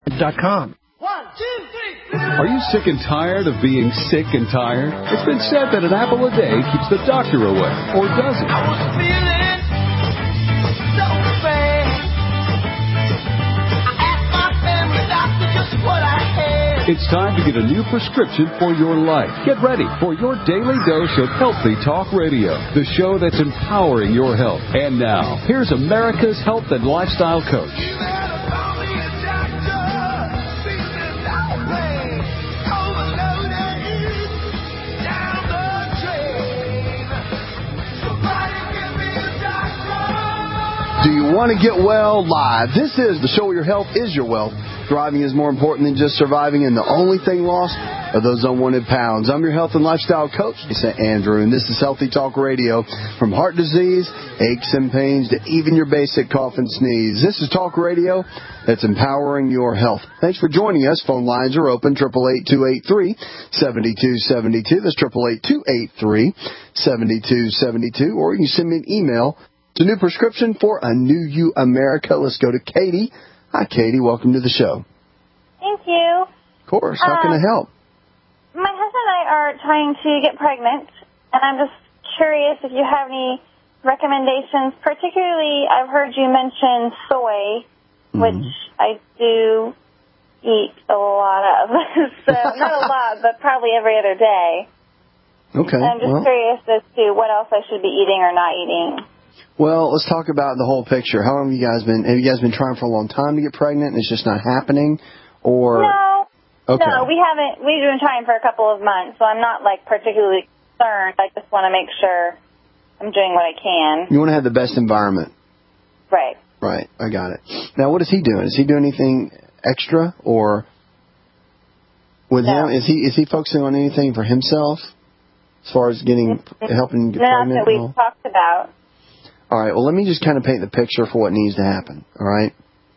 .com. 1, 2, 3. Are you sick and tired of being sick and tired? It's been said that an apple a day keeps the doctor away, or does it? I was feeling so bad. I asked my family doctor just what I had. It's time to get a new prescription for your life. Get ready for your daily dose of Healthy Talk Radio, the show that's empowering your health. And now, here's America's health and lifestyle coach. Do you want to get well live? This is the show where your health is your wealth. Thriving is more important than just surviving, and the only thing lost are those unwanted pounds. I'm your health and lifestyle coach, Andrew, and this is Healthy Talk Radio. From heart disease, aches and pains, to even your basic cough and sneeze. This is Talk Radio that's empowering your health. Thanks for joining us. Phone lines are open, 888-283-7272. That's 888-283-7272. Or you can send me an email. It's a new prescription for a new you, America. Let's go to Katie. Hi, Katie. Welcome to the show. Thank you. Of course. How can I help? My husband and I are trying to get pregnant, and I'm just curious if you have any recommendations. Particularly, I've heard you mention soy, which I do eat a lot of. So not a lot, but probably every other day. Okay. And I'm just curious as to what else I should be eating or not eating. Well, let's talk about the whole picture. How long have you guys been trying for a long time to get pregnant and it's just not happening? Or No. Okay. No, we haven't. We've been trying for a couple of months, so I'm not particularly concerned. I just want to make sure I'm doing what I can. You want to have the best environment. Right. Right. I got it. Now, what is he doing? Is he doing anything extra, or with him? Is he focusing on anything for himself as far as helping get pregnant? That we've talked about. All right, well, let me just kind of paint the picture for what needs to happen, all right?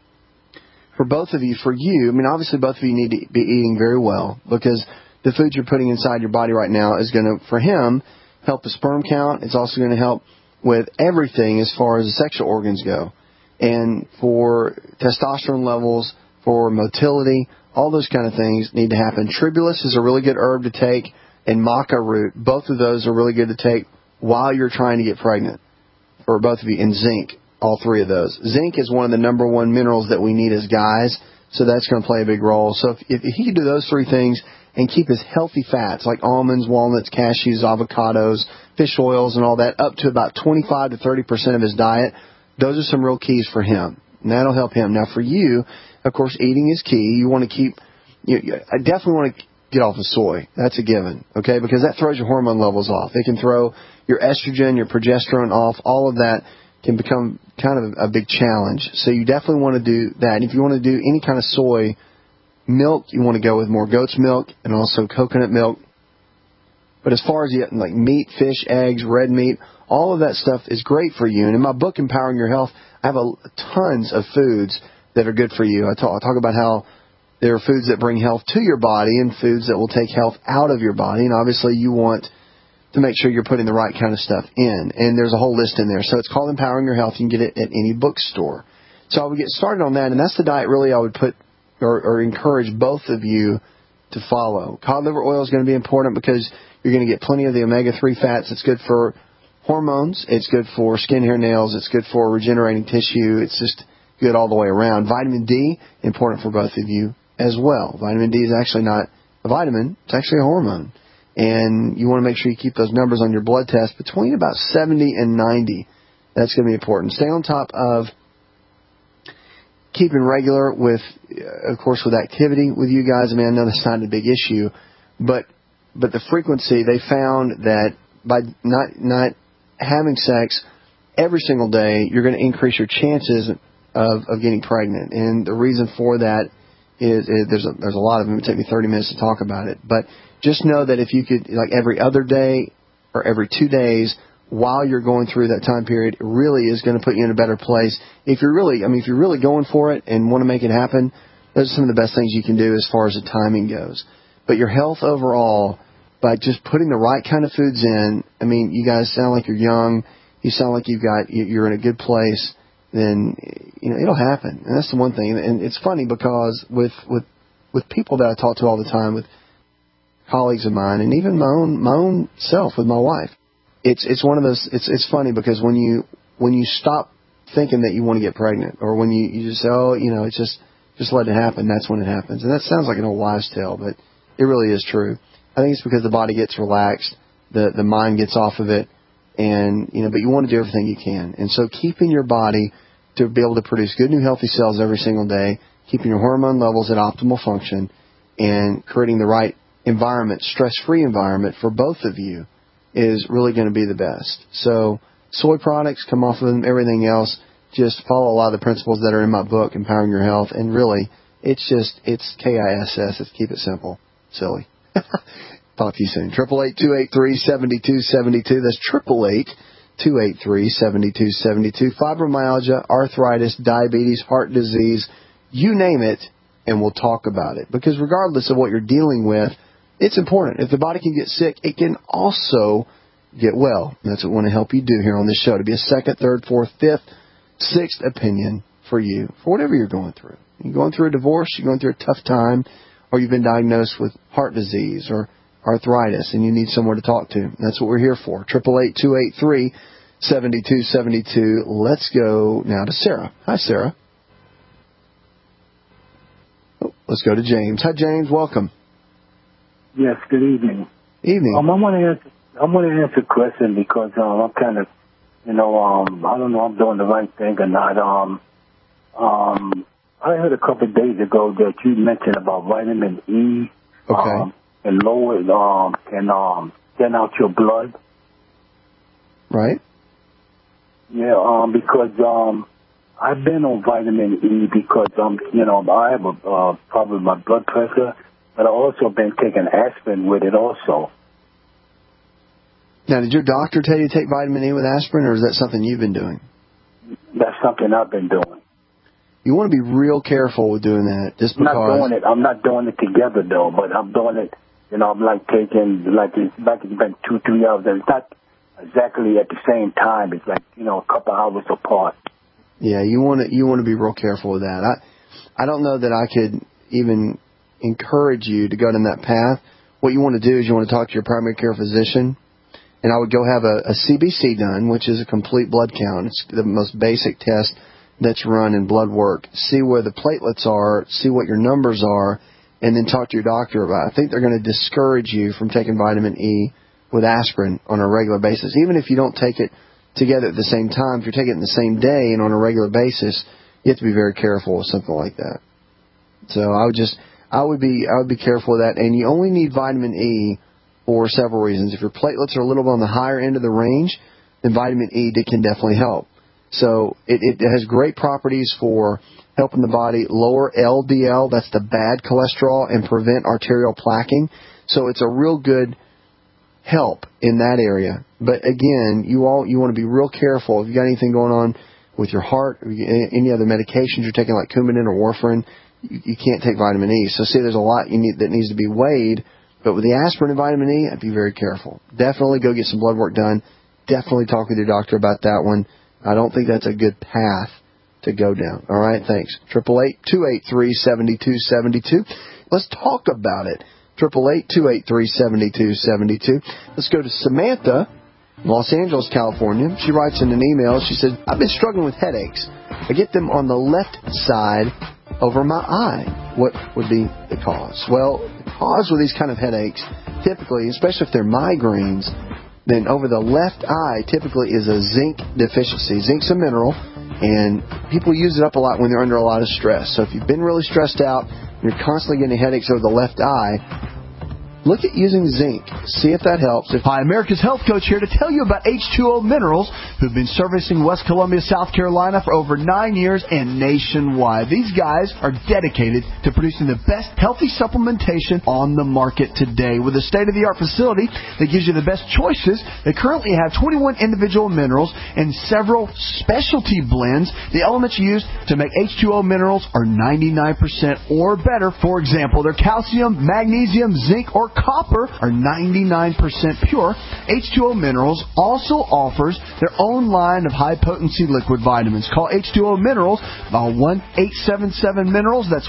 For both of you, obviously both of you need to be eating very well, because the food you're putting inside your body right now is going to, for him, help the sperm count. It's also going to help with everything as far as the sexual organs go. And for testosterone levels, for motility, all those kind of things need to happen. Tribulus is a really good herb to take, and maca root. Both of those are really good to take while you're trying to get pregnant. For both of you, and zinc, all three of those. Zinc is one of the number one minerals that we need as guys, so that's going to play a big role. So if he could do those three things and keep his healthy fats like almonds, walnuts, cashews, avocados, fish oils, and all that up to about 25 to 30% of his diet, those are some real keys for him, and that'll help him. Now, for you, of course, eating is key. You want to keep. I definitely want to get off of soy. That's a given, okay? Because that throws your hormone levels off. It can throw your estrogen, your progesterone off. All of that can become kind of a big challenge. So you definitely want to do that. And if you want to do any kind of soy milk, you want to go with more goat's milk and also coconut milk. But as far as like meat, fish, eggs, red meat, all of that stuff is great for you. And in my book, Empowering Your Health, I have tons of foods that are good for you. I talk about how there are foods that bring health to your body and foods that will take health out of your body. And obviously you want to make sure you're putting the right kind of stuff in. And there's a whole list in there. So it's called Empowering Your Health. You can get it at any bookstore. So I would get started on that. And that's the diet really I would put or encourage both of you to follow. Cod liver oil is going to be important because you're going to get plenty of the omega-3 fats. It's good for hormones. It's good for skin, hair, nails. It's good for regenerating tissue. It's just good all the way around. Vitamin D, important for both of you as well. Vitamin D is actually not a vitamin. It's actually a hormone. And you want to make sure you keep those numbers on your blood test between about 70 and 90. That's going to be important. Stay on top of keeping regular with, of course, with activity with you guys. I mean, I know that's not a big issue, but the frequency, they found that by not having sex every single day, you're going to increase your chances of getting pregnant. And the reason for that is there's a lot of them. It would take me 30 minutes to talk about it. But just know that if you could, like every other day or every 2 days while you're going through that time period, it really is going to put you in a better place. If you're really going for it and want to make it happen, those are some of the best things you can do as far as the timing goes. But your health overall, by just putting the right kind of foods in, I mean, you guys sound like you're young. You sound like you're in a good place. then it'll happen. And that's the one thing. And it's funny because with people that I talk to all the time, with colleagues of mine, and even my own self with my wife, it's one of those. It's funny because when you stop thinking that you want to get pregnant, or when you just say, it's just let it happen, that's when it happens. And that sounds like an old wives' tale, but it really is true. I think it's because the body gets relaxed, the mind gets off of it, and but you want to do everything you can. And so keeping your body to be able to produce good new healthy cells every single day, keeping your hormone levels at optimal function, and creating the right environment, stress-free environment for both of you is really going to be the best. So soy products, come off of them, everything else, just follow a lot of the principles that are in my book, Empowering Your Health, and really, it's KISS. Let's keep it simple. Silly. Talk to you soon. 888-283-7272. That's 888-283-7272. Fibromyalgia, arthritis, diabetes, heart disease, you name it, and we'll talk about it. Because regardless of what you're dealing with, it's important. If the body can get sick, it can also get well. And that's what we want to help you do here on this show, to be a second, third, fourth, fifth, sixth opinion for you, for whatever you're going through. You're going through a divorce, you're going through a tough time, or you've been diagnosed with heart disease or arthritis, and you need someone to talk to. That's what we're here for. 888-283-7272. Let's go now to Sarah. Hi, Sarah. Let's go to James. Hi, James. Welcome. Yes, good evening. Evening. I want to answer a question because I'm kind of, I don't know I'm doing the right thing or not. I heard a couple of days ago that you mentioned about vitamin E. Okay. And lower can thin out your blood. Right. Yeah. Because I've been on vitamin E because I have a problem with my blood pressure, but I also been taking aspirin with it also. Now, did your doctor tell you to take vitamin E with aspirin, or is that something you've been doing? That's something I've been doing. You want to be real careful with doing that, just because. I'm not doing it together though, but I'm doing it. I'm like taking it's been 2-3 hours. It's not exactly at the same time. It's like a couple hours apart. Yeah, you want to be real careful with that. I don't know that I could even encourage you to go down that path. What you want to do is you want to talk to your primary care physician, and I would go have a CBC done, which is a complete blood count. It's the most basic test that's run in blood work. See where the platelets are, see what your numbers are, and then talk to your doctor about it. I think they're going to discourage you from taking vitamin E with aspirin on a regular basis. Even if you don't take it together at the same time, if you're taking it in the same day and on a regular basis, you have to be very careful with something like that. So I would be careful of that. And you only need vitamin E for several reasons. If your platelets are a little bit on the higher end of the range, then vitamin E can definitely help. So it has great properties for helping the body lower LDL, that's the bad cholesterol, and prevent arterial plaquing. So it's a real good help in that area. But again, you want to be real careful. If you got anything going on with your heart, or any other medications you're taking like Coumadin or warfarin, you can't take vitamin E. So see, there's a lot that needs to be weighed. But with the aspirin and vitamin E, I'd be very careful. Definitely go get some blood work done. Definitely talk with your doctor about that one. I don't think that's a good path to go down. All right, thanks. 888-283-7272. Let's talk about it. 888-283-7272. Let's go to Samantha, Los Angeles, California. She writes in an email. She says, I've been struggling with headaches. I get them on the left side over my eye. What would be the cause? Well, the cause with these kind of headaches, typically, especially if they're migraines, then over the left eye typically is a zinc deficiency. Zinc's a mineral, and people use it up a lot when they're under a lot of stress. So if you've been really stressed out, you're constantly getting headaches over the left eye, look at using zinc. See if that helps. Hi, America's Health Coach here to tell you about H2O Minerals, who've been servicing West Columbia, South Carolina for over 9 years and nationwide. These guys are dedicated to producing the best healthy supplementation on the market today. With a state-of-the-art facility that gives you the best choices, they currently have 21 individual minerals and several specialty blends. The elements used to make H2O Minerals are 99% or better. For example, their calcium, magnesium, zinc, or copper are 99% pure. H2O Minerals also offers their own line of high-potency liquid vitamins. Call H2O Minerals by 1-877-MINERALS. That's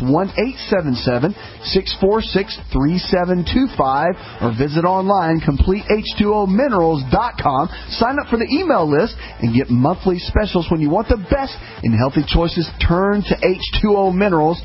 1-877-646-3725. Or visit online, CompleteH2OMinerals.com. Sign up for the email list and get monthly specials. When you want the best in healthy choices, turn to H2O Minerals,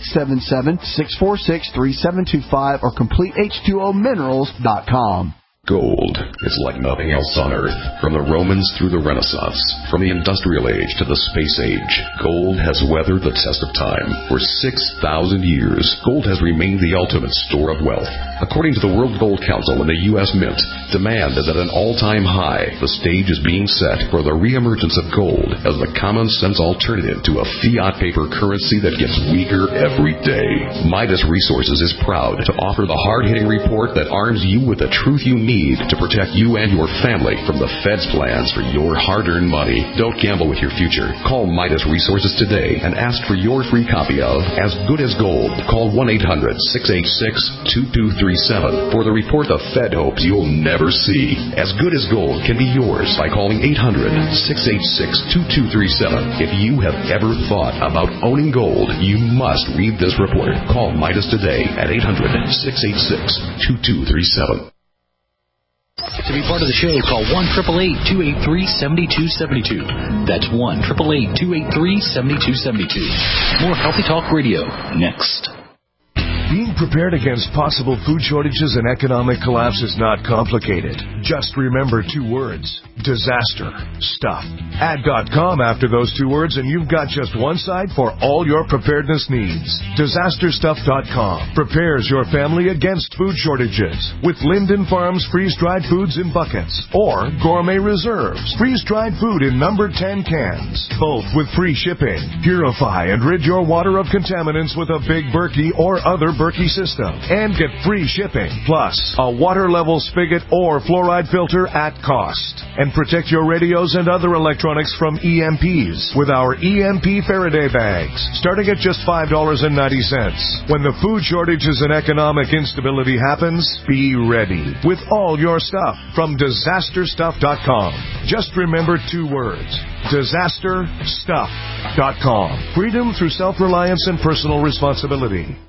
1-877-646-3725 or CompleteH2OMinerals.com. Gold is like nothing else on Earth. From the Romans through the Renaissance, from the Industrial Age to the Space Age, gold has weathered the test of time. For 6,000 years, gold has remained the ultimate store of wealth. According to the World Gold Council and the U.S. Mint, demand is at an all-time high. The stage is being set for the reemergence of gold as the common-sense alternative to a fiat paper currency that gets weaker every day. Midas Resources is proud to offer the hard-hitting report that arms you with the truth you need to protect you and your family from the Fed's plans for your hard-earned money. Don't gamble with your future. Call Midas Resources today and ask for your free copy of As Good as Gold. Call 1-800-686-2237 for the report the Fed hopes you'll never see. As Good as Gold can be yours by calling 800-686-2237. If you have ever thought about owning gold, you must read this report. Call Midas today at 800-686-2237. To be part of the show, call 1-888-283-7272. That's 1-888-283-7272. More Healthy Talk Radio next. Being prepared against possible food shortages and economic collapse is not complicated. Just remember 2 words: disaster stuff. Add .com after those 2 words and you've got just one site for all your preparedness needs. DisasterStuff.com prepares your family against food shortages with Linden Farms freeze-dried foods in buckets or Gourmet Reserves freeze-dried food in number 10 cans, both with free shipping. Purify and rid your water of contaminants with a Big Berkey or other Berkey system and get free shipping, plus a water level spigot or fluoride filter at cost. And protect your radios and other electronics from EMPs with our EMP Faraday bags, starting at just $5.90. When the food shortages and economic instability happens, be ready with all your stuff from DisasterStuff.com. Just remember 2 words: DisasterStuff.com. Freedom through self-reliance and personal responsibility.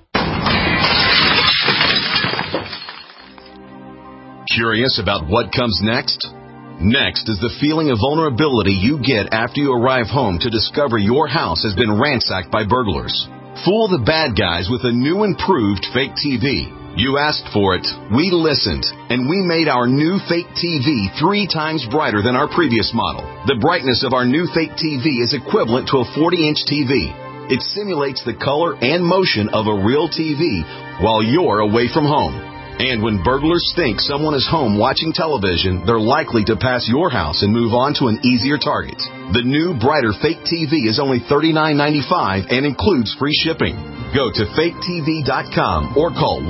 Curious about what comes next? Next is the feeling of vulnerability you get after you arrive home to discover your house has been ransacked by burglars. Fool the bad guys with a new improved fake TV. You asked for it, we listened, and we made our new fake TV 3 times brighter than our previous model. The brightness of our new fake TV is equivalent to a 40-inch TV. It simulates the color and motion of a real TV while you're away from home. And when burglars think someone is home watching television, they're likely to pass your house and move on to an easier target. The new, brighter fake TV is only $39.95 and includes free shipping. Go to faketv.com or call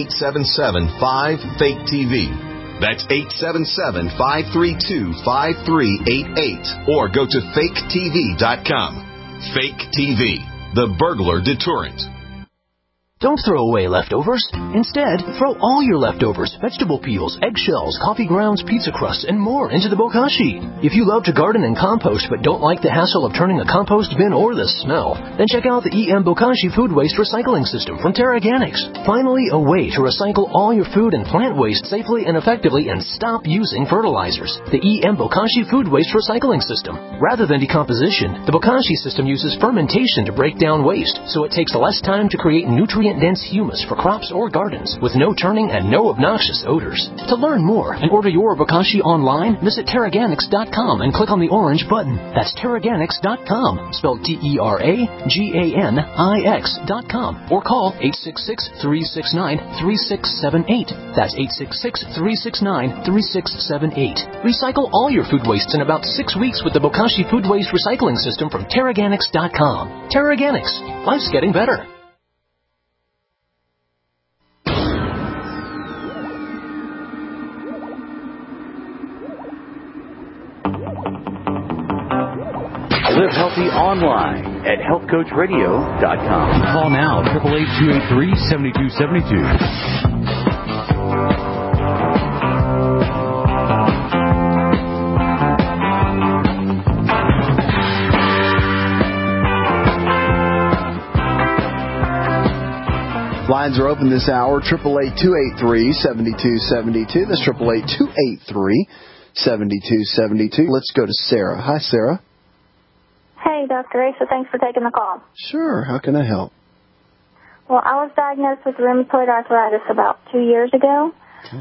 1-877-5-FAKE-TV. That's 877-532-5388 or go to faketv.com. Fake TV, the burglar deterrent. Don't throw away leftovers. Instead, throw all your leftovers, vegetable peels, eggshells, coffee grounds, pizza crusts, and more into the bokashi. If you love to garden and compost but don't like the hassle of turning a compost bin or the smell, then check out the EM Bokashi Food Waste Recycling System from TerraGanix. Finally, a way to recycle all your food and plant waste safely and effectively and stop using fertilizers. The EM Bokashi Food Waste Recycling System. Rather than decomposition, the Bokashi system uses fermentation to break down waste, so it takes less time to create nutrient-dense humus for crops or gardens with no turning and no obnoxious odors. To learn more and order your Bokashi online, visit TerraGanix.com and click on the orange button. That's TerraGanix.com, spelled TerraGanix.com, or call 866-369-3678. That's 866-369-3678. Recycle all your food wastes in about 6 weeks with the Bokashi Food Waste Recycling System from TerraGanix.com. TerraGanix. Life's getting better. Live healthy online at healthcoachradio.com. Call now, 888-283-7272. Lines are open this hour, 888-283-7272. That's 888-283-7272. Let's go to Sarah. Hi, Sarah. Hey, Dr. Asa, thanks for taking the call. Sure, how can I help? Well, I was diagnosed with rheumatoid arthritis about 2 years ago,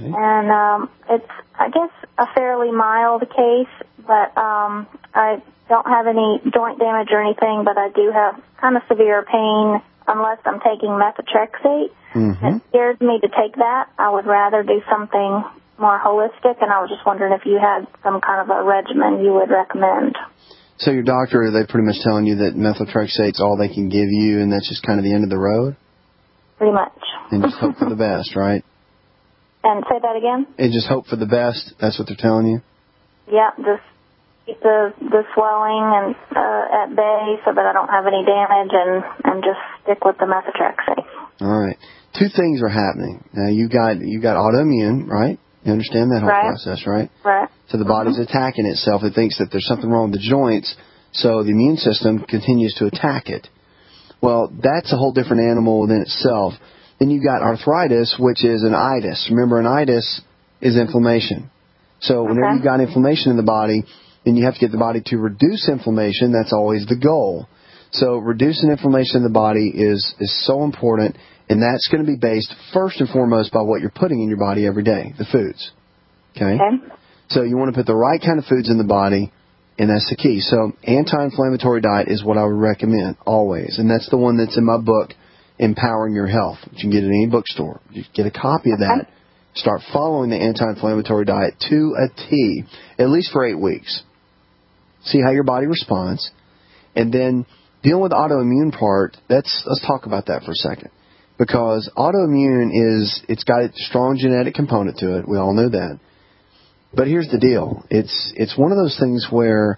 and it's, I guess, a fairly mild case, but I don't have any joint damage or anything, but I do have kind of severe pain unless I'm taking methotrexate. It scares me to take that. I would rather do something more holistic, and I was just wondering if you had some kind of a regimen you would recommend. So your doctor, are they pretty much telling you that methotrexate's all they can give you, and that's just kind of the end of the road? Pretty much. And just hope for the best, right? And say that again? And just hope for the best. That's what they're telling you? Yeah, just keep the swelling and at bay so that I don't have any damage, and just stick with the methotrexate. All right. Two things are happening. Now, you got autoimmune, right? You understand that whole process, right? Right. So the body's attacking itself. It thinks that there's something wrong with the joints, so the immune system continues to attack it. Well, that's a whole different animal within itself. Then you got arthritis, which is an itis. Remember, an itis is inflammation. So whenever you've got inflammation in the body, then you have to get the body to reduce inflammation. That's always the goal. So reducing inflammation in the body is so important, and that's going to be based first and foremost by what you're putting in your body every day, the foods. Okay? So you want to put the right kind of foods in the body, and that's the key. So anti-inflammatory diet is what I would recommend always, and that's the one that's in my book, Empowering Your Health, which you can get at any bookstore. You get a copy of that. Start following the anti-inflammatory diet to a T, at least for 8 weeks. See how your body responds. And then dealing with the autoimmune part, let's talk about that for a second. Because autoimmune it's got a strong genetic component to it. We all know that. But here's the deal. It's one of those things where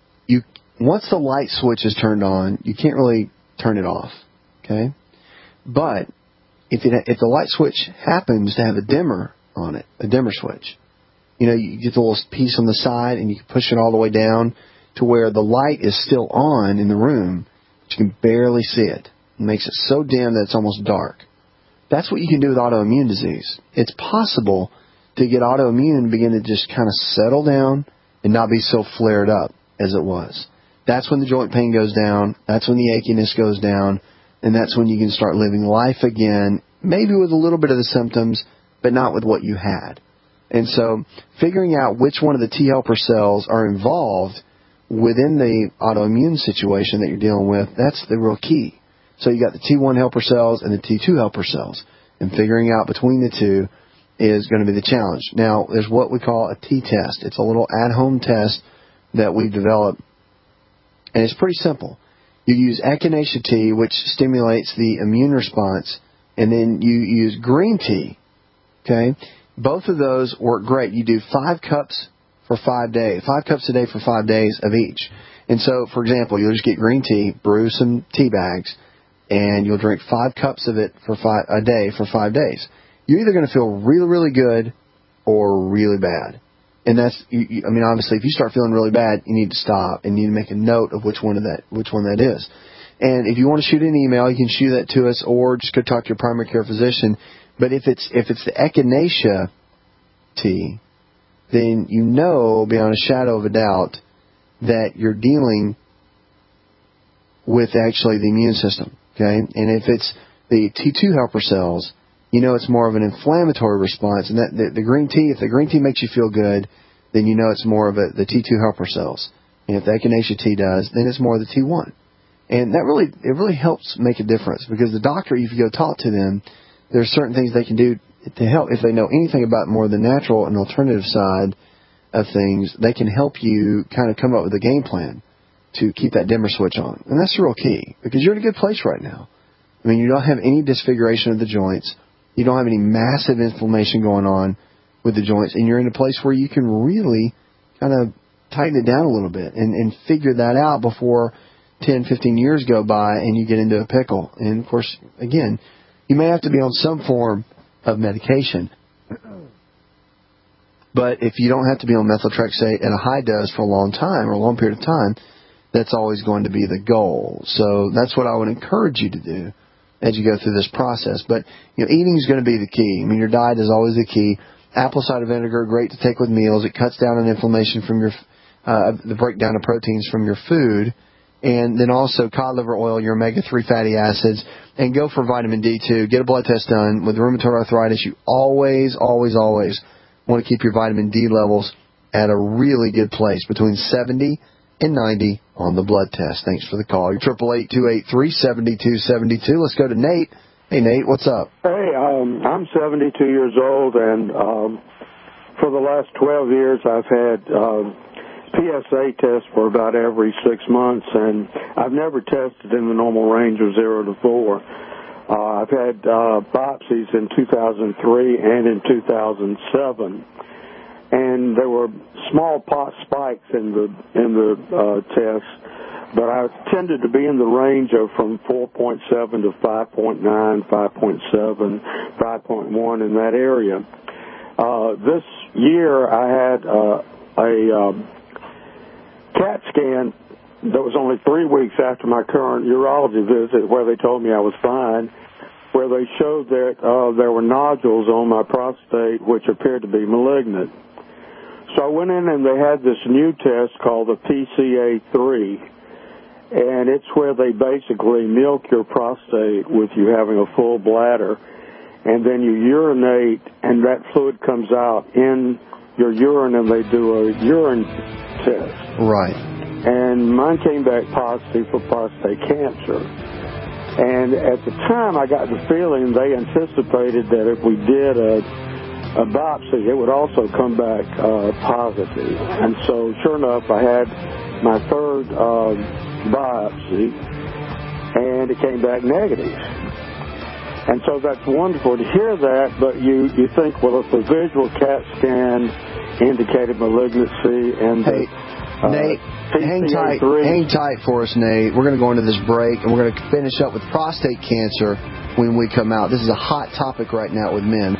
once the light switch is turned on, you can't really turn it off. Okay? But if the light switch happens to have a dimmer on it, a dimmer switch, you get the little piece on the side and you can push it all the way down to where the light is still on in the room, but you can barely see it. It makes it so dim that it's almost dark. That's what you can do with autoimmune disease. It's possible to get autoimmune and begin to just kind of settle down and not be so flared up as it was. That's when the joint pain goes down. That's when the achiness goes down. And that's when you can start living life again, maybe with a little bit of the symptoms, but not with what you had. And so figuring out which one of the T helper cells are involved within the autoimmune situation that you're dealing with, that's the real key. So you got the T1 helper cells and the T2 helper cells. And figuring out between the two is going to be the challenge. Now, there's what we call a T-test. It's a little at-home test that we've developed. And it's pretty simple. You use echinacea tea, which stimulates the immune response, and then you use green tea. Okay? Both of those work great. You do 5 cups for 5 days, 5 cups a day for 5 days of each. And so, for example, you'll just get green tea, brew some tea bags, and you'll drink 5 cups of it a day for 5 days. You're either going to feel really, really good or really bad. And obviously, if you start feeling really bad, you need to stop and you need to make a note of which one that is. And if you want to shoot an email, you can shoot that to us, or just go talk to your primary care physician. But if it's the echinacea tea, then you know beyond a shadow of a doubt that you're dealing with actually the immune system. Okay, and if it's the T2 helper cells, you know it's more of an inflammatory response. And that the green tea, if the green tea makes you feel good, then you know it's more of the T2 helper cells. And if the echinacea tea does, then it's more of the T1. And that really helps make a difference, because the doctor, if you go talk to them, there's certain things they can do to help. If they know anything about more the natural and alternative side of things, they can help you kind of come up with a game plan to keep that dimmer switch on. And that's the real key, because you're in a good place right now. I mean, you don't have any disfiguration of the joints. You don't have any massive inflammation going on with the joints, and you're in a place where you can really kind of tighten it down a little bit and figure that out before 10, 15 years go by and you get into a pickle. And, of course, again, you may have to be on some form of medication. But if you don't have to be on methotrexate at a high dose for a long time or a long period of time, that's always going to be the goal. So that's what I would encourage you to do, as you go through this process. But, eating is going to be the key. I mean, your diet is always the key. Apple cider vinegar, great to take with meals. It cuts down on inflammation from the breakdown of proteins from your food. And then also cod liver oil, your omega-3 fatty acids. And go for vitamin D2. Get a blood test done. With rheumatoid arthritis, you always, always, always want to keep your vitamin D levels at a really good place, between 70 and 90 on the blood test. Thanks for the call. You're 888-283-7272. Let's go to Nate. Hey, Nate, what's up? Hey, I'm 72 years old, and for the last 12 years I've had PSA tests for about every 6 months, and I've never tested in the normal range of 0 to 4. I've had biopsies in 2003 and in 2007. And there were small pot spikes in the tests, but I tended to be in the range of from 4.7 to 5.9, 5.7, 5.1 in that area. This year I had a CAT scan that was only 3 weeks after my current urology visit, where they told me I was fine, where they showed that there were nodules on my prostate which appeared to be malignant. So I went in and they had this new test called the PCA3, and it's where they basically milk your prostate with you having a full bladder, and then you urinate, and that fluid comes out in your urine, and they do a urine test. Right. And mine came back positive for prostate cancer. And at the time, I got the feeling they anticipated that if we did a biopsy, it would also come back positive. And so, sure enough, I had my third biopsy, and it came back negative. And so that's wonderful to hear that, but you think, well, if the visual CAT scan indicated malignancy and Nate, hang tight for us, Nate. We're going to go into this break, and we're going to finish up with prostate cancer when we come out. This is a hot topic right now with men.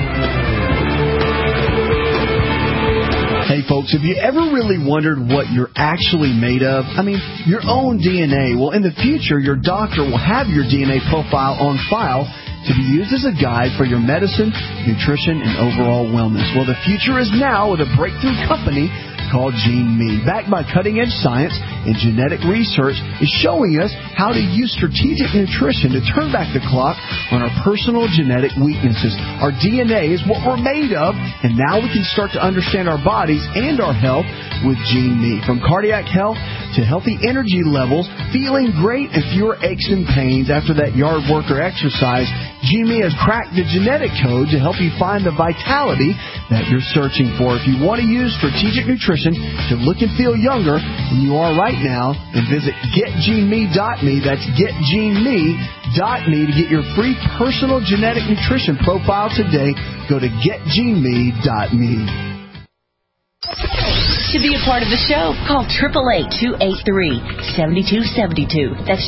Hey, folks, have you ever really wondered what you're actually made of? I mean, your own DNA. Well, in the future, your doctor will have your DNA profile on file to be used as a guide for your medicine, nutrition, and overall wellness. Well, the future is now with a breakthrough company called GeneMe. Backed by cutting-edge science and genetic research, is showing us how to use strategic nutrition to turn back the clock on our personal genetic weaknesses. Our DNA is what we're made of, and now we can start to understand our bodies and our health with GeneMe. From cardiac health to healthy energy levels, feeling great, and fewer aches and pains after that yard work or exercise, GeneMe has cracked the genetic code to help you find the vitality that you're searching for. If you want to use strategic nutrition to look and feel younger than you are right now, then visit getgeneme.me. That's getgeneme.me to get your free personal genetic nutrition profile today. Go to getgeneme.me. To be a part of the show, call 888-283-7272. That's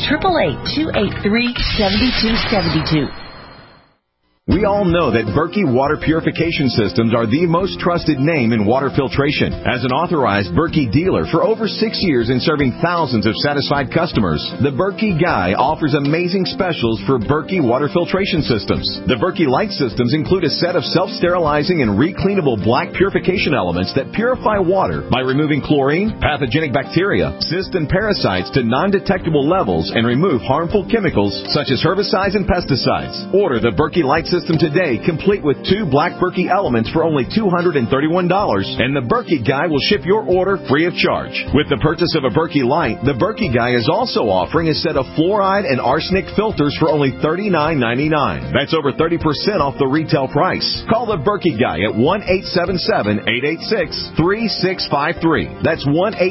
888-283-7272. We all know that Berkey Water Purification Systems are the most trusted name in water filtration. As an authorized Berkey dealer for over 6 years and serving thousands of satisfied customers, the Berkey Guy offers amazing specials for Berkey Water Filtration Systems. The Berkey Light Systems include a set of self-sterilizing and recleanable black purification elements that purify water by removing chlorine, pathogenic bacteria, cysts, and parasites to non-detectable levels and remove harmful chemicals such as herbicides and pesticides. Order the Berkey Light System today, complete with 2 black Berkey elements for only $231, and the Berkey Guy will ship your order free of charge. With the purchase of a Berkey Light, the Berkey Guy is also offering a set of fluoride and arsenic filters for only $39.99. That's over 30% off the retail price. Call the Berkey Guy at 1-877-886-3653. That's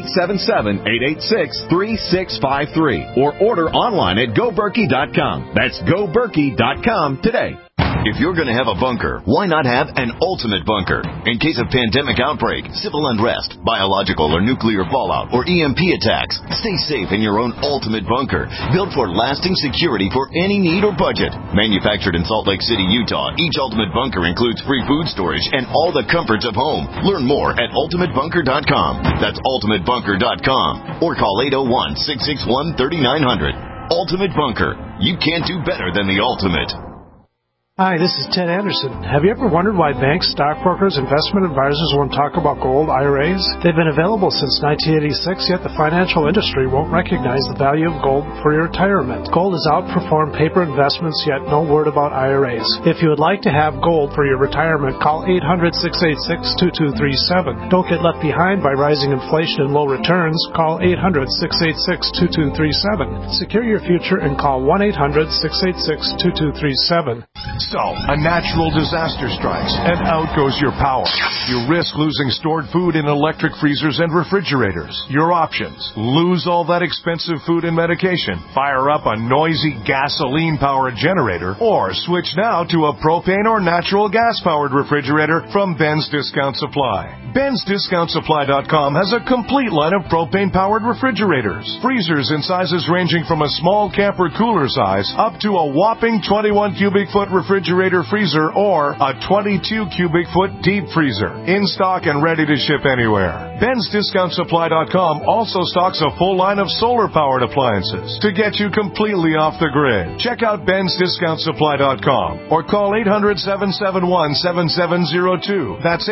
1-877-886-3653. Or order online at GoBerkey.com. That's GoBerkey.com today. If you're going to have a bunker, why not have an ultimate bunker? In case of pandemic outbreak, civil unrest, biological or nuclear fallout, or EMP attacks, stay safe in your own ultimate bunker, built for lasting security for any need or budget. Manufactured in Salt Lake City, Utah, each ultimate bunker includes free food storage and all the comforts of home. Learn more at ultimatebunker.com. That's ultimatebunker.com. Or call 801-661-3900. Ultimate Bunker. You can't do better than the ultimate. Hi, this is Ted Anderson. Have you ever wondered why banks, stockbrokers, investment advisors won't talk about gold IRAs? They've been available since 1986, yet the financial industry won't recognize the value of gold for your retirement. Gold has outperformed paper investments, yet no word about IRAs. If you would like to have gold for your retirement, call 800-686-2237. Don't get left behind by rising inflation and low returns. Call 800-686-2237. Secure your future and call 1-800-686-2237. So, a natural disaster strikes, and out goes your power. You risk losing stored food in electric freezers and refrigerators. Your options: lose all that expensive food and medication, fire up a noisy gasoline-powered generator, or switch now to a propane or natural gas-powered refrigerator from Ben's Discount Supply. Ben'sDiscountSupply.com has a complete line of propane-powered refrigerators. Freezers in sizes ranging from a small camper cooler size up to a whopping 21 cubic foot refrigerator freezer or a 22 cubic foot deep freezer. In stock and ready to ship anywhere. Ben'sDiscountSupply.com also stocks a full line of solar-powered appliances to get you completely off the grid. Check out Ben'sDiscountSupply.com or call 800-771-7702. That's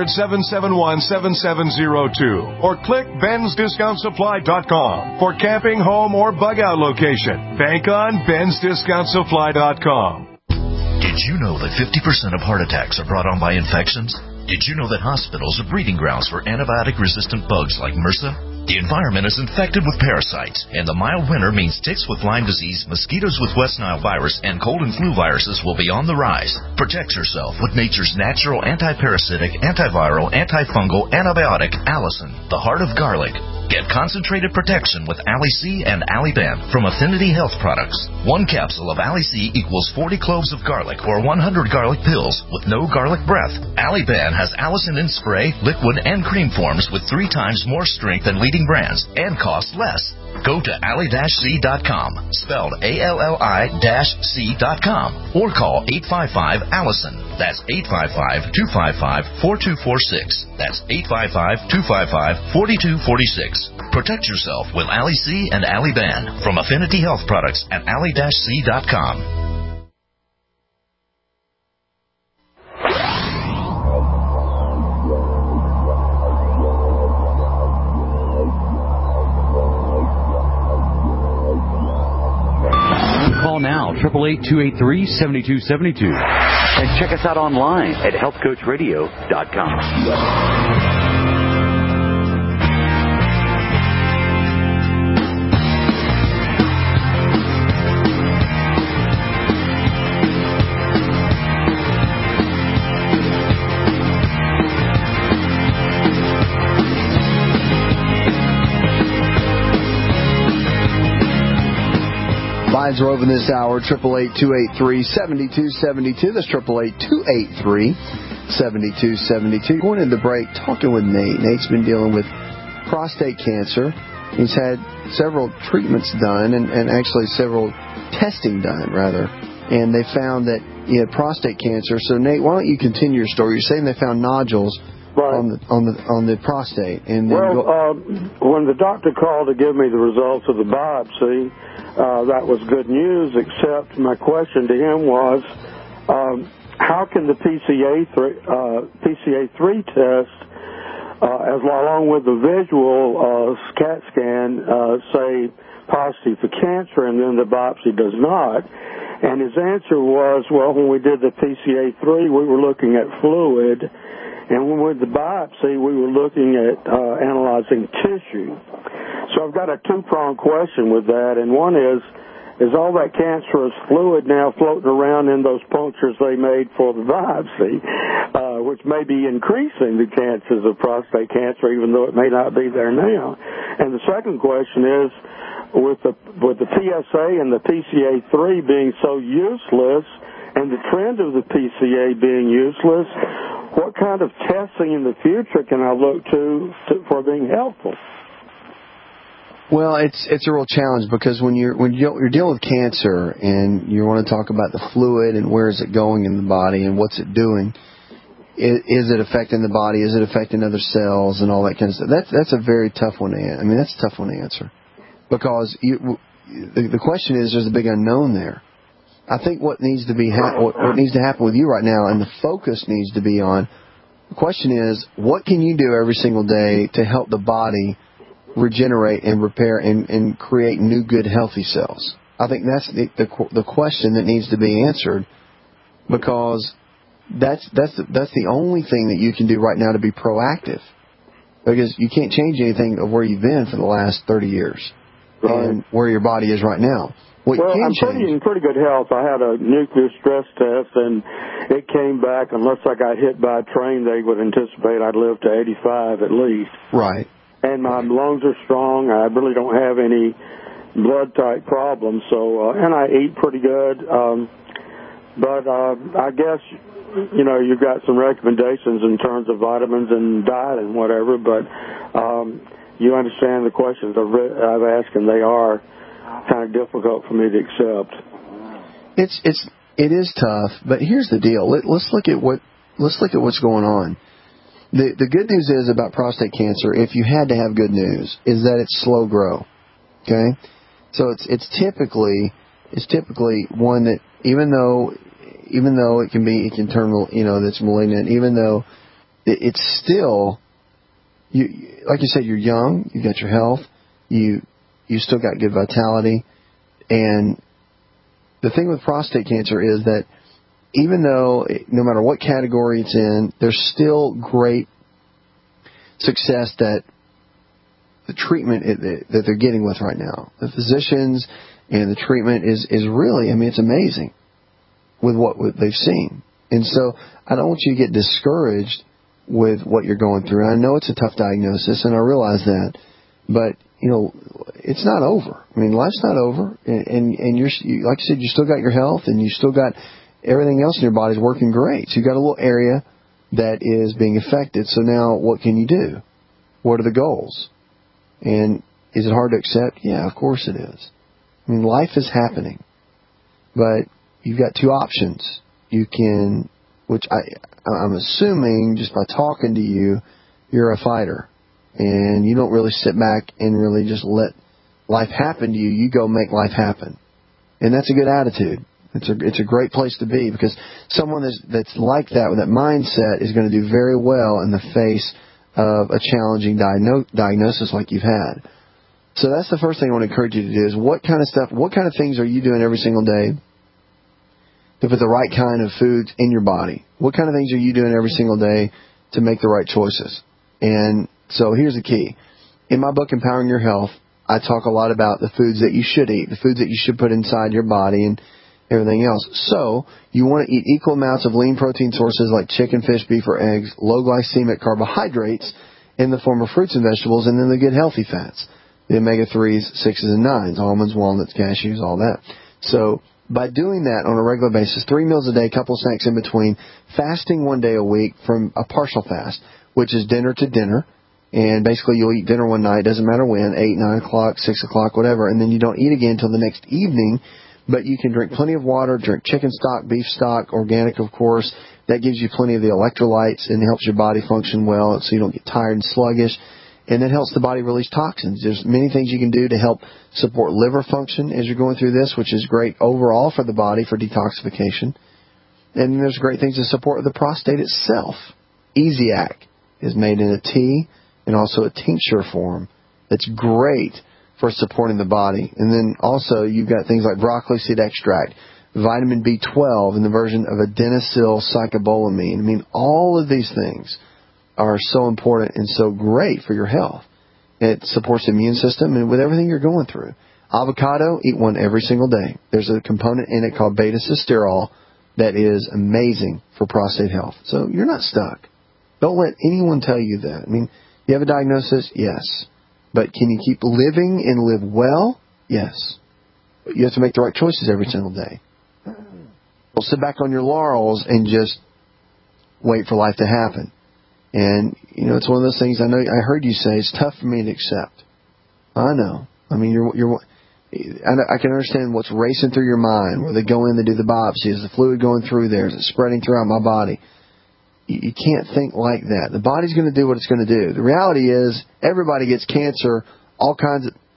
800-771-7702. Or click Ben'sDiscountSupply.com for camping, home, or bug-out location. Bank on Ben'sDiscountSupply.com. Did you know that 50% of heart attacks are brought on by infections? Did you know that hospitals are breeding grounds for antibiotic-resistant bugs like MRSA? The environment is infected with parasites, and the mild winter means ticks with Lyme disease, mosquitoes with West Nile virus, and cold and flu viruses will be on the rise. Protect yourself with nature's natural anti-parasitic, antiviral, antifungal antibiotic, Allison, the heart of garlic. Get concentrated protection with Ali-C and Ali-Ben from Affinity Health Products. One capsule of Ali-C equals 40 cloves of garlic or 100 garlic pills with no garlic breath. Ali-Ben has Allison in spray, liquid, and cream forms with 3 times more strength than leading brands and costs less. Go to ally-c.com, spelled ALLI-C.com, or call 855-ALLISON. That's 855-255-4246. That's 855-255-4246. Protect yourself with Ali-C and Ali-Ben from Affinity Health Products at ally-c.com. Call now, 888-283-7272. And check us out online at healthcoachradio.com. Lines are open this hour, 888-283-7272. That's 888-283-7272. Going into the break, talking with Nate. Nate's been dealing with prostate cancer. He's had several treatments done and actually several testing done, rather. And they found that he had prostate cancer. So, Nate, why don't you continue your story? You're saying they found nodules on the prostate. And then when the doctor called to give me the results of the biopsy, that was good news, except my question to him was, how can the PCA3 test, along with the visual CAT scan, say positive for cancer, and then the biopsy does not? And his answer was, well, when we did the PCA3, we were looking at fluid, and when we did the biopsy, we were looking at analyzing tissue. So I've got a two-pronged question with that, and one is all that cancerous fluid now floating around in those punctures they made for the biopsy, which may be increasing the chances of prostate cancer, even though it may not be there now? And the second question is, with the PSA and the PCA3 being so useless, and the trend of the PCA being useless, what kind of testing in the future can I look to for being helpful? Well, it's a real challenge, because when you're dealing with cancer and you want to talk about the fluid and where is it going in the body and what's it doing, is it affecting the body? Is it affecting other cells and all that kind of stuff? That's a very tough one to answer. I mean, that's a tough one to answer, because the question is, there's a big unknown there. I think what needs to be what needs to happen with you right now, and the focus needs to be on. The question is, what can you do every single day to help the body regenerate and repair and create new, good, healthy cells? I think that's the question that needs to be answered, because that's the only thing that you can do right now to be proactive, because you can't change anything of where you've been for the last 30 years and where your body is right now. What well, you can I'm in pretty good health. I had a nuclear stress test, and it came back, unless I got hit by a train, they would anticipate I'd live to 85 at least. Right. And my lungs are strong. I really don't have any blood-type problems, so and I eat pretty good. But I guess, you've got some recommendations in terms of vitamins and diet and whatever, but you understand the questions I've asked, and they are kind of difficult for me to accept. It is tough, but here's the deal. Let's look at what's going on. The good news is about prostate cancer, if you had to have good news, is that it's slow grow. Okay? So it's typically one that even though it can turn, that's malignant, even though it's still, like you said, you're young, you got your health, you still got good vitality, and the thing with prostate cancer is that even though, no matter what category it's in, there's still great success that the treatment that they're getting with right now. The physicians and the treatment is really, it's amazing with what they've seen. And so I don't want you to get discouraged with what you're going through. I know it's a tough diagnosis, and I realize that, but it's not over. Life's not over, and you're, like you said, you still got your health, and you still got everything else in your body's working great. So you got a little area that is being affected. So now, what can you do? What are the goals? And is it hard to accept? Yeah, of course it is. Life is happening, but you've got two options. You can, which I'm assuming just by talking to you, you're a fighter. And you don't really sit back and really just let life happen to you. You go make life happen. And that's a good attitude. It's a great place to be, because someone that's like that, with that mindset, is going to do very well in the face of a challenging diagnosis like you've had. So that's the first thing I want to encourage you to do, is what kind of things are you doing every single day to put the right kind of foods in your body? What kind of things are you doing every single day to make the right choices? And so here's the key. In my book, Empowering Your Health, I talk a lot about the foods that you should eat, the foods that you should put inside your body, and everything else. So you want to eat equal amounts of lean protein sources like chicken, fish, beef, or eggs, low glycemic carbohydrates in the form of fruits and vegetables, and then the good healthy fats, the omega-3s, 6s, and 9s, almonds, walnuts, cashews, all that. So by doing that on a regular basis, 3 meals a day, couple snacks in between, fasting 1 day a week from a partial fast, which is dinner to dinner. And basically you'll eat dinner one night, doesn't matter when, 8, 9 o'clock, 6 o'clock, whatever, and then you don't eat again until the next evening. But you can drink plenty of water, drink chicken stock, beef stock, organic, of course. That gives you plenty of the electrolytes and helps your body function well so you don't get tired and sluggish. And that helps the body release toxins. There's many things you can do to help support liver function as you're going through this, which is great overall for the body for detoxification. And there's great things to support the prostate itself. Easiac is made in a tea and also a tincture form. That's great for supporting the body. And then also you've got things like broccoli seed extract, vitamin B12 in the version of adenylyl cyclobolamine. All of these things are so important and so great for your health. It supports the immune system and with everything you're going through. Avocado, eat one every single day. There's a component in it called beta-sitosterol that is amazing for prostate health. So you're not stuck. Don't let anyone tell you that. You have a diagnosis? Yes. But can you keep living and live well? Yes. But you have to make the right choices every single day. Don't sit back on your laurels and just wait for life to happen. And, it's one of those things I heard you say, it's tough for me to accept. I know. I can understand what's racing through your mind, where they go in, they do the biopsy. Is the fluid going through there? Is it spreading throughout my body? You can't think like that. The body's going to do what it's going to do. The reality is everybody gets cancer all kinds of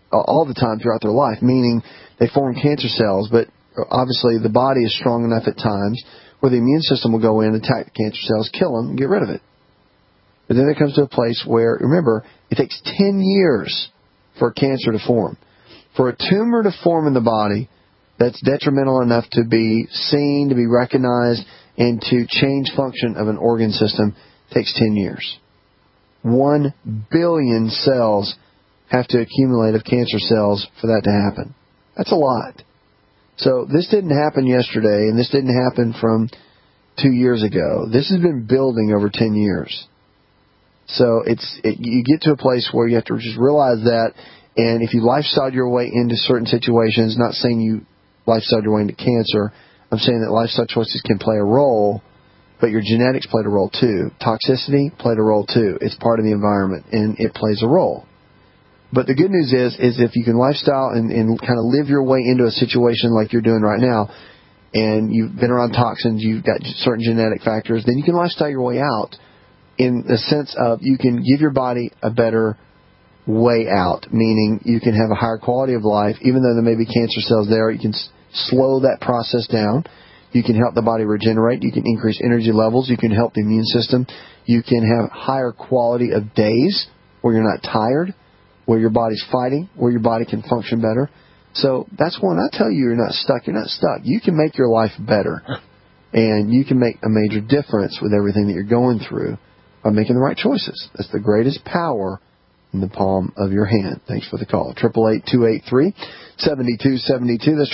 all the time throughout their life, meaning they form cancer cells, but obviously the body is strong enough at times where the immune system will go in, attack the cancer cells, kill them, and get rid of it. But then it comes to a place where, remember, it takes 10 years for cancer to form. For a tumor to form in the body that's detrimental enough to be seen, to be recognized, and to change function of an organ system takes 10 years. 1 billion cells have to accumulate of cancer cells for that to happen. That's a lot. So this didn't happen yesterday, and this didn't happen from 2 years ago. This has been building over 10 years. So you get to a place where you have to just realize that, and if you lifestyle your way into certain situations, not saying you lifestyle your way into cancer, I'm saying that lifestyle choices can play a role, but your genetics played a role too. Toxicity played a role too. It's part of the environment, and it plays a role. But the good news is if you can lifestyle and kind of live your way into a situation like you're doing right now, and you've been around toxins, you've got certain genetic factors, then you can lifestyle your way out in the sense of you can give your body a better way out, meaning you can have a higher quality of life. Even though there may be cancer cells there, you can slow that process down. You can help the body regenerate. You can increase energy levels. You can help the immune system. You can have higher quality of days where you're not tired, where your body's fighting, where your body can function better. So that's when I tell you you're not stuck. You're not stuck. You can make your life better, and you can make a major difference with everything that you're going through by making the right choices. That's the greatest power in the palm of your hand. Thanks for the call. 888-283-7272. That's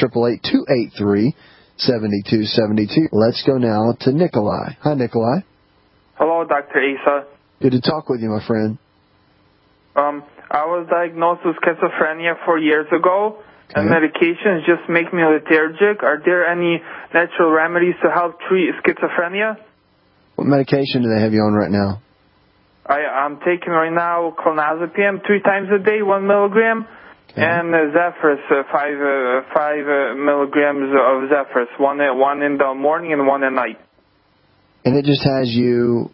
888-283-7272. Let's go now to Nikolai. Hi, Nikolai. Hello, Dr. Asa. Good to talk with you, my friend. I was diagnosed with schizophrenia 4 years ago, and medications just make me lethargic. Are there any natural remedies to help treat schizophrenia? What medication do they have you on right now? I'm taking right now clonazepam 3 times a day, 1 milligram, and Zephyrus, 5 milligrams of Zephyrus, one in the morning and 1 at night. And it just has you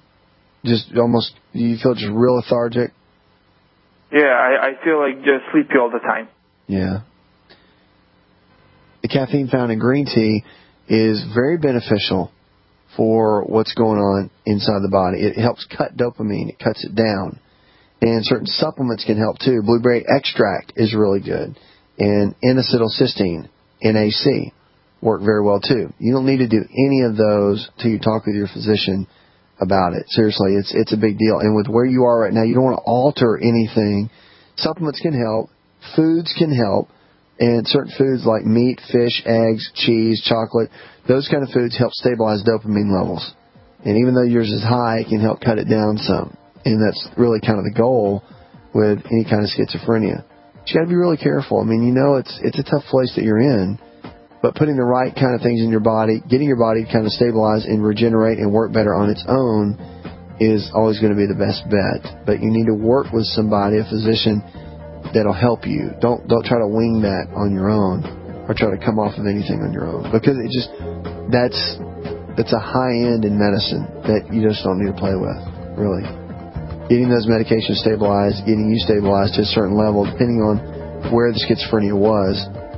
you feel just real lethargic? Yeah, I feel like just sleepy all the time. Yeah. The caffeine found in green tea is very beneficial for what's going on inside the body. It helps cut dopamine. It cuts it down. And certain supplements can help too. Blueberry extract is really good. And N-acetylcysteine, NAC, work very well too. You don't need to do any of those till you talk with your physician about it. Seriously, it's a big deal. And with where you are right now, you don't want to alter anything. Supplements can help. Foods can help. And certain foods like meat, fish, eggs, cheese, chocolate, those kind of foods help stabilize dopamine levels. And even though yours is high, it can help cut it down some. And that's really kind of the goal with any kind of schizophrenia. But you got to be really careful. I mean, it's a tough place that you're in. But putting the right kind of things in your body, getting your body to kind of stabilize and regenerate and work better on its own is always going to be the best bet. But you need to work with somebody, a physician, that'll help you. Don't try to wing that on your own or try to come off of anything on your own, because that's a high end in medicine that you just don't need to play with, really. Getting those medications stabilized, getting you stabilized to a certain level, depending on where the schizophrenia was,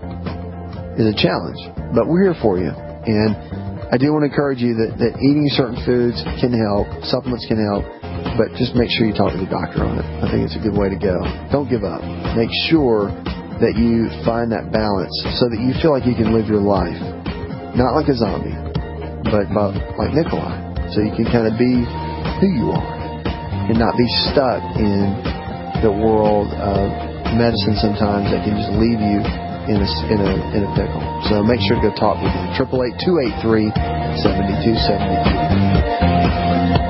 is a challenge. But we're here for you. And I do want to encourage you that eating certain foods can help, supplements can help, but just make sure you talk to the doctor on it. I think it's a good way to go. Don't give up. Make sure that you find that balance so that you feel like you can live your life. Not like a zombie, but like Nikolai. So you can kind of be who you are and not be stuck in the world of medicine sometimes that can just leave you in a pickle. So make sure to go talk with him. 888-283-7272.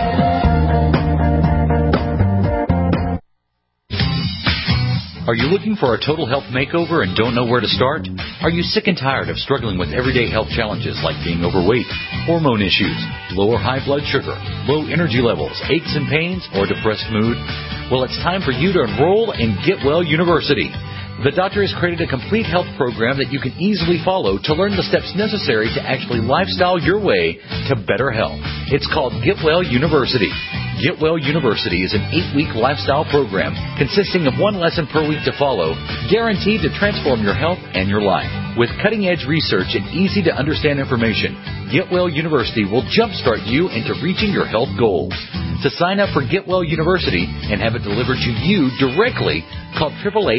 Are you looking for a total health makeover and don't know where to start? Are you sick and tired of struggling with everyday health challenges like being overweight, hormone issues, low or high blood sugar, low energy levels, aches and pains, or depressed mood? Well, it's time for you to enroll in Get Well University. The doctor has created a complete health program that you can easily follow to learn the steps necessary to actually lifestyle your way to better health. It's called Get Well University. Get Well University is an 8-week lifestyle program consisting of 1 lesson per week to follow, guaranteed to transform your health and your life. With cutting-edge research and easy-to-understand information, Get Well University will jumpstart you into reaching your health goals. To sign up for Get Well University and have it delivered to you directly, call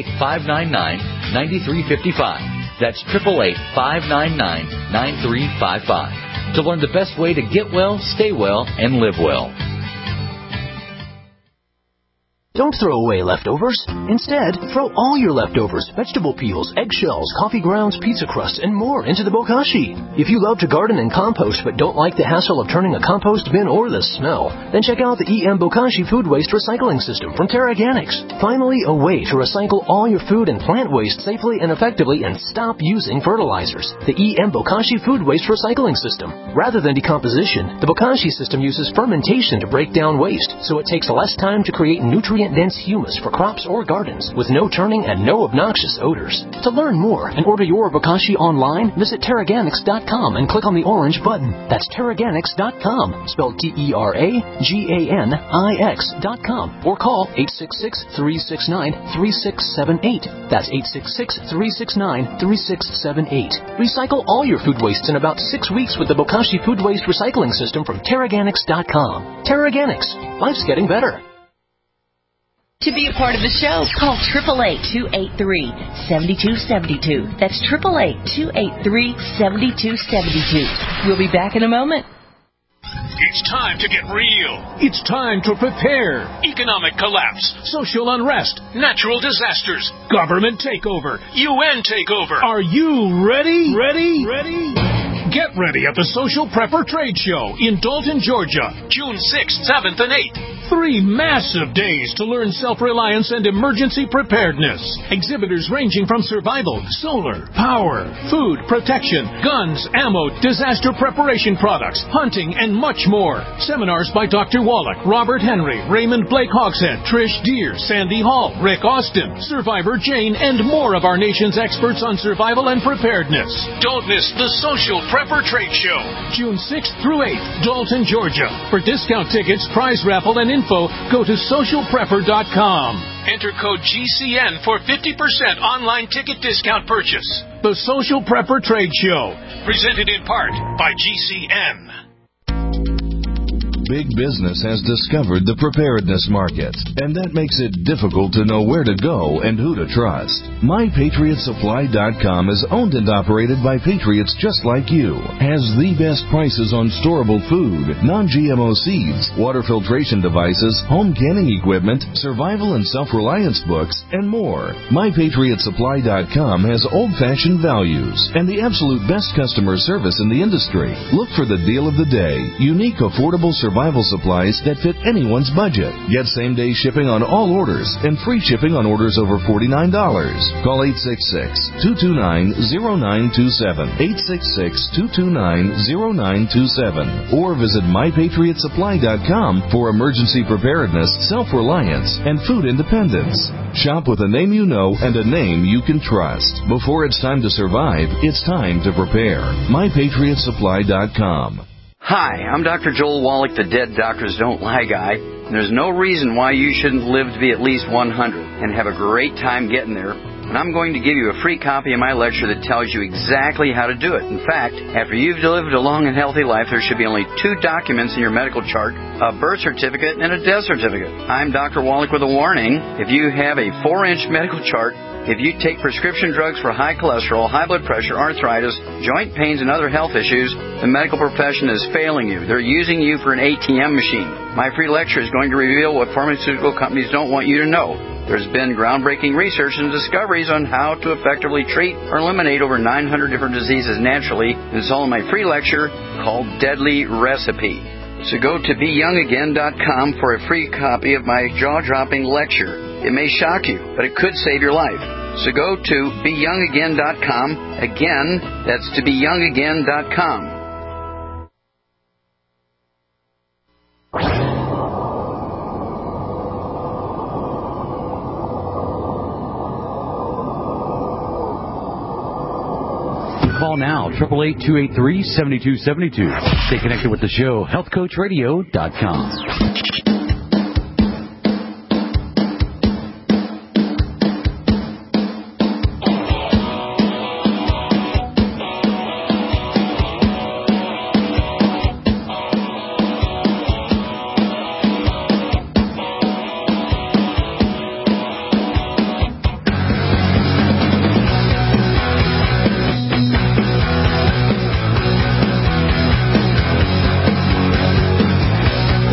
888-599-9355. That's 888-599-9355. To learn the best way to get well, stay well, and live well. Don't throw away leftovers. Instead, throw all your leftovers, vegetable peels, eggshells, coffee grounds, pizza crusts, and more into the bokashi. If you love to garden and compost but don't like the hassle of turning a compost bin or the smell, then check out the EM Bokashi Food Waste Recycling System from Terraganics. Finally, a way to recycle all your food and plant waste safely and effectively and stop using fertilizers. The EM Bokashi Food Waste Recycling System. Rather than decomposition, the Bokashi system uses fermentation to break down waste, so it takes less time to create nutrient-dense humus for crops or gardens with no turning and no obnoxious odors. To learn more and order your Bokashi online, visit Terraganics.com and click on the orange button. That's Terraganics.com, spelled Terraganix.com, or call 866-369-3678. That's 866-369-3678. Recycle all your food wastes in about 6 weeks with the Bokashi Food Waste Recycling System from Terraganics.com. Terraganics. Life's getting better. To be a part of the show, call 888-283-7272. That's 888-283-7272. We'll be back in a moment. It's time to get real. It's time to prepare. Economic collapse, social unrest, natural disasters, government takeover, UN takeover. Are you ready? Ready? Get ready at the Social Prepper Trade Show in Dalton, Georgia, June 6th, 7th, and 8th. 3 massive days to learn self-reliance and emergency preparedness. Exhibitors ranging from survival, solar, power, food, protection, guns, ammo, disaster preparation products, hunting, and much more. Seminars by Dr. Wallach, Robert Henry, Raymond Blake Hogshead, Trish Deere, Sandy Hall, Rick Austin, Survivor Jane, and more of our nation's experts on survival and preparedness. Don't miss the Social Prepper Trade Show, June 6th through 8th, Dalton, Georgia. For discount tickets, prize raffle, and info, go to socialprepper.com. Enter code GCN for 50% online ticket discount purchase. The Social Prepper Trade Show, presented in part by GCN. Big business has discovered the preparedness market, and that makes it difficult to know where to go and who to trust. MyPatriotSupply.com is owned and operated by patriots just like you, has the best prices on storable food, non-GMO seeds, water filtration devices, home canning equipment, survival and self-reliance books, and more. MyPatriotSupply.com has old-fashioned values and the absolute best customer service in the industry. Look for the deal of the day, unique, affordable survival supplies that fit anyone's budget. Get same-day shipping on all orders and free shipping on orders over $49. Call 866-229-0927, 866-229-0927, or visit MyPatriotSupply.com for emergency preparedness, self-reliance, and food independence. Shop with a name you know and a name you can trust. Before it's time to survive, it's time to prepare. MyPatriotSupply.com. Hi, I'm Dr. Joel Wallach, the Dead Doctors Don't Lie guy. And there's no reason why you shouldn't live to be at least 100 and have a great time getting there. And I'm going to give you a free copy of my lecture that tells you exactly how to do it. In fact, after you've lived a long and healthy life, there should be only 2 documents in your medical chart, a birth certificate and a death certificate. I'm Dr. Wallach with a warning. If you have a 4-inch medical chart, if you take prescription drugs for high cholesterol, high blood pressure, arthritis, joint pains, and other health issues, the medical profession is failing you. They're using you for an ATM machine. My free lecture is going to reveal what pharmaceutical companies don't want you to know. There's been groundbreaking research and discoveries on how to effectively treat or eliminate over 900 different diseases naturally. And it's all in my free lecture called Deadly Recipe. So go to BeYoungAgain.com for a free copy of my jaw-dropping lecture. It may shock you, but it could save your life. So go to BeYoungAgain.com. Again, that's to BeYoungAgain.com. Call now, 888-283-7272. Stay connected with the show, healthcoachradio.com.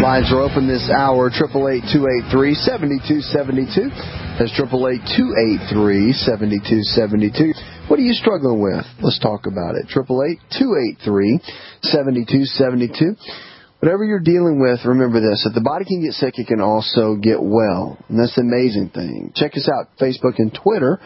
lines are open this hour. 888-283-7272. That's 888-283-7272. What are you struggling with? Let's talk about it. 888-283-7272. Whatever you're dealing with, remember this. If the body can get sick, it can also get well. And that's the amazing thing. Check us out, Facebook and Twitter.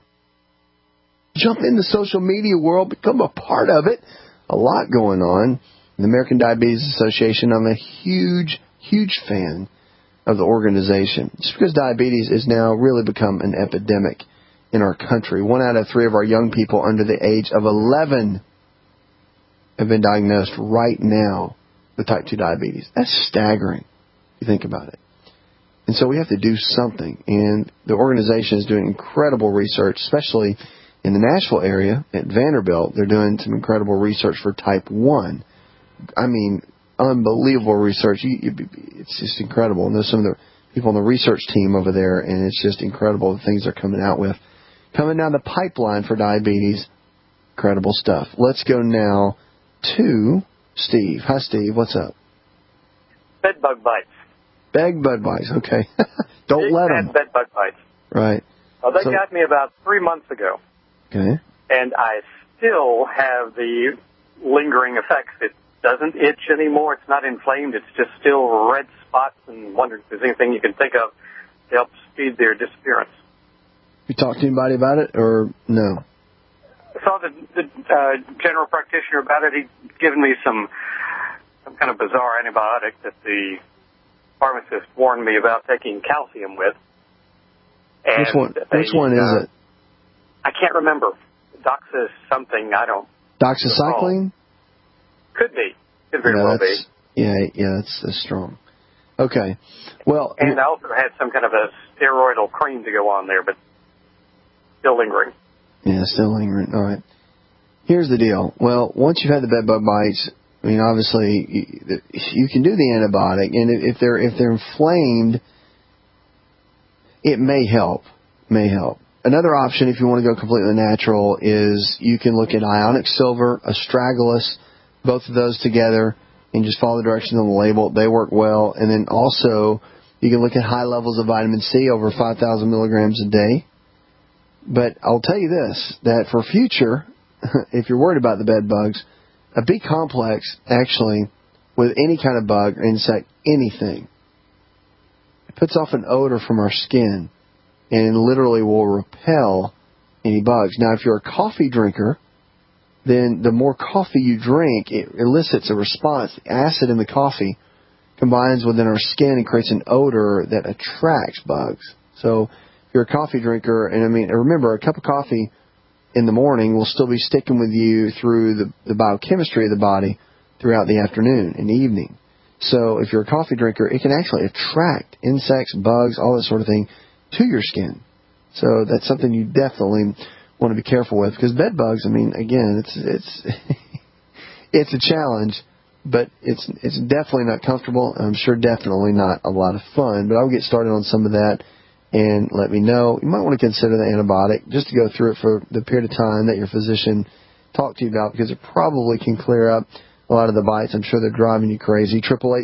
Jump in the social media world. Become a part of it. A lot going on. The American Diabetes Association, I'm a huge, huge fan of the organization. Just because diabetes has now really become an epidemic in our country. 1 out of 3 of our young people under the age of 11 have been diagnosed right now with type 2 diabetes. That's staggering if you think about it. And so we have to do something. And the organization is doing incredible research, especially in the Nashville area at Vanderbilt. They're doing some incredible research for type 1. I mean, unbelievable research. It's just incredible. And there's some of the people on the research team over there, and it's just incredible the things they're coming out with. Coming down the pipeline for diabetes, incredible stuff. Let's go now to Steve. Hi, Steve. What's up? Bed bug bites. Bed bug bites. Okay. Don't let them. Bed bug bites. Right. Well, they got me about 3 months ago. Okay. And I still have the lingering effects. It doesn't itch anymore. It's not inflamed. It's just still red spots, and wondering if there's anything you can think of to help speed their disappearance. You talked to anybody about it, or no? I saw the general practitioner about it. He'd given me some kind of bizarre antibiotic that the pharmacist warned me about taking calcium with. And Which one is it? I can't remember. Doxis something. I don't. Doxycycline? Could be. Could very well be. Yeah, that's strong. Okay. Well, and I also had some kind of a steroidal cream to go on there, but still lingering. Yeah, still lingering. All right. Here's the deal. Well, once you've had the bed bug bites, I mean, obviously, you can do the antibiotic, and if they're inflamed, it may help. Another option, if you want to go completely natural, is you can look at ionic silver, astragalus, both of those together, and just follow the directions on the label. They work well. And then also, you can look at high levels of vitamin C, over 5,000 milligrams a day. But I'll tell you this, that for future, if you're worried about the bed bugs, a B complex, actually, with any kind of bug or insect, anything, it puts off an odor from our skin and literally will repel any bugs. Now, if you're a coffee drinker, then the more coffee you drink, it elicits a response. The acid in the coffee combines within our skin and creates an odor that attracts bugs. So if you're a coffee drinker, and I mean, remember, a cup of coffee in the morning will still be sticking with you through the biochemistry of the body throughout the afternoon and evening. So if you're a coffee drinker, it can actually attract insects, bugs, all that sort of thing to your skin. So that's something you definitely want to be careful with, because bed bugs, I mean, again, it's it's a challenge, but it's definitely not comfortable, and I'm sure definitely not a lot of fun. But I'll get started on some of that and let me know. You might want to consider the antibiotic just to go through it for the period of time that your physician talked to you about, because it probably can clear up a lot of the bites. I'm sure they're driving you crazy.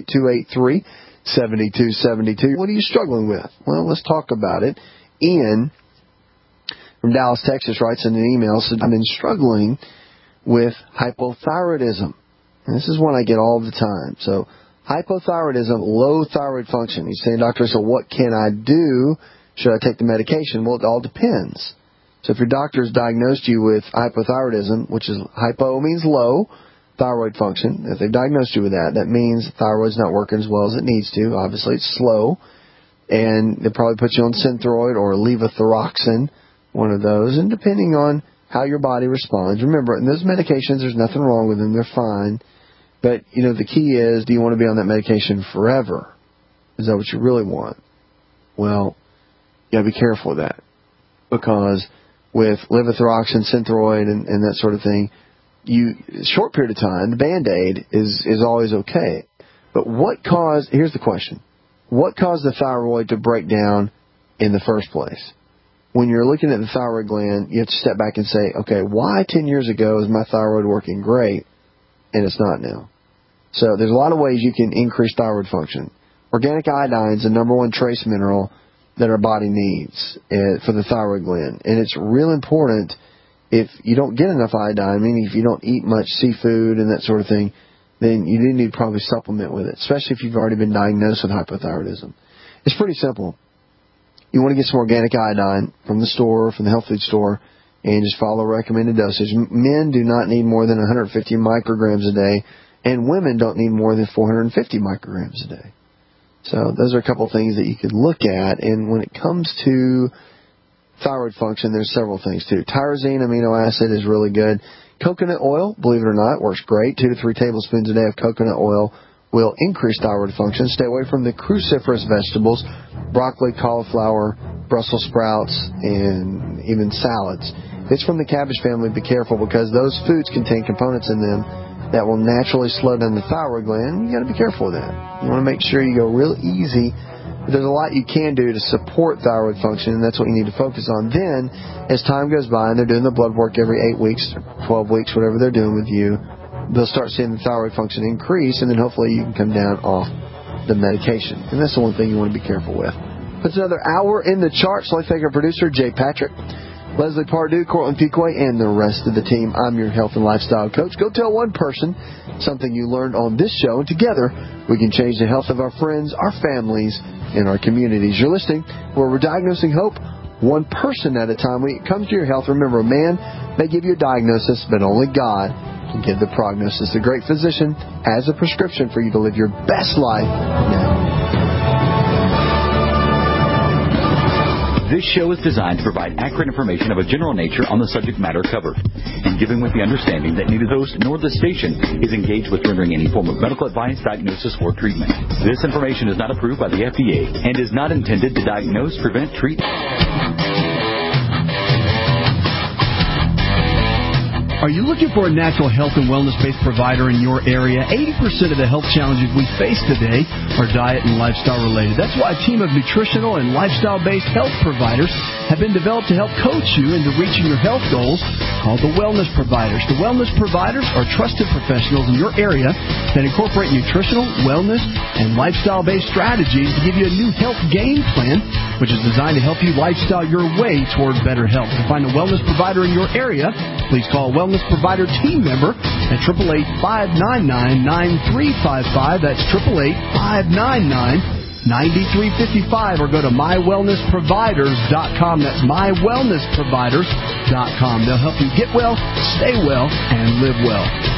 888-283-7272. What are you struggling with? Well, let's talk about it. Ian from Dallas, Texas, writes in an email, said, I've been struggling with hypothyroidism. And this is one I get all the time. So hypothyroidism, low thyroid function. He's saying, doctor, so what can I do? Should I take the medication? Well, it all depends. So if your doctor's diagnosed you with hypothyroidism, which is hypo means low thyroid function, if they've diagnosed you with that, that means the thyroid's not working as well as it needs to. Obviously, it's slow. And they'll probably put you on Synthroid or levothyroxine, one of those, and depending on how your body responds. Remember, in those medications, there's nothing wrong with them. They're fine. But, you know, the key is, do you want to be on that medication forever? Is that what you really want? Well, you got to be careful with that. Because with levothyroxine, Synthroid, and that sort of thing, short period of time, the Band-Aid is always okay. But here's the question. What caused the thyroid to break down in the first place? When you're looking at the thyroid gland, you have to step back and say, okay, why 10 years ago is my thyroid working great and it's not now? So there's a lot of ways you can increase thyroid function. Organic iodine is the number one trace mineral that our body needs for the thyroid gland. And it's real important if you don't get enough iodine, meaning if you don't eat much seafood and that sort of thing, then you do need to probably supplement with it, especially if you've already been diagnosed with hypothyroidism. It's pretty simple. You want to get some organic iodine from the store, from the health food store, and just follow recommended dosage. Men do not need more than 150 micrograms a day, and women don't need more than 450 micrograms a day. So those are a couple of things that you could look at. And when it comes to thyroid function, there's several things too. Tyrosine amino acid is really good. Coconut oil, believe it or not, works great. 2 to 3 tablespoons a day of coconut oil will increase thyroid function. Stay away from the cruciferous vegetables, broccoli, cauliflower, Brussels sprouts, and even salads. If it's from the cabbage family, be careful because those foods contain components in them that will naturally slow down the thyroid gland. You got to be careful with that. You want to make sure you go real easy. But there's a lot you can do to support thyroid function, and that's what you need to focus on. Then, as time goes by, and they're doing the blood work every 8 weeks, 12 weeks, whatever they're doing with you, they'll start seeing the thyroid function increase, and then hopefully you can come down off the medication. And that's the one thing you want to be careful with. It's another hour in the charts. So I thank our producer, Jay Patrick, Leslie Pardue, Cortland Piquet, and the rest of the team. I'm your health and lifestyle coach. Go tell one person something you learned on this show, and together we can change the health of our friends, our families, and our communities. You're listening where we're diagnosing hope one person at a time. When it comes to your health, remember, man may give you a diagnosis, but only God can give the prognosis. The great physician has a prescription for you to live your best life now. This show is designed to provide accurate information of a general nature on the subject matter covered, and given with the understanding that neither the host nor the station is engaged with rendering any form of medical advice, diagnosis, or treatment. This information is not approved by the FDA and is not intended to diagnose, prevent, treat. Are you looking for a natural health and wellness-based provider in your area? 80% of the health challenges we face today are diet and lifestyle related. That's why a team of nutritional and lifestyle-based health providers have been developed to help coach you into reaching your health goals, called the Wellness Providers. The Wellness Providers are trusted professionals in your area that incorporate nutritional, wellness, and lifestyle-based strategies to give you a new health game plan, which is designed to help you lifestyle your way toward better health. To find a wellness provider in your area, please call a Wellness Provider team member at 888-599-9355. That's 888-599-9355. Or go to mywellnessproviders.com. That's mywellnessproviders.com. They'll help you get well, stay well, and live well.